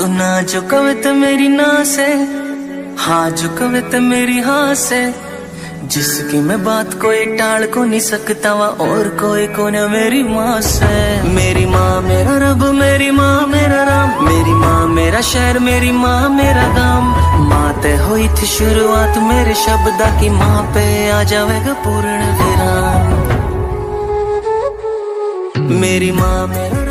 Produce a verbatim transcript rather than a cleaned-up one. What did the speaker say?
तू ना जो कविता मेरी ना से, हाँ जो कविता मेरी हाँ से, जिसकी मैं बात कोई टाल को नहीं सकता वा और कोई को न मेरी माँ से। मेरी माँ मेरा रब, मेरी माँ मेरा राम, मेरी माँ मेरा शहर, मेरी माँ मेरा गाम। माँ ते हुई थी शुरुआत मेरे शब्दा की, माँ पे आ जाएगा पूर्ण विराम। मेरी माँ मेरा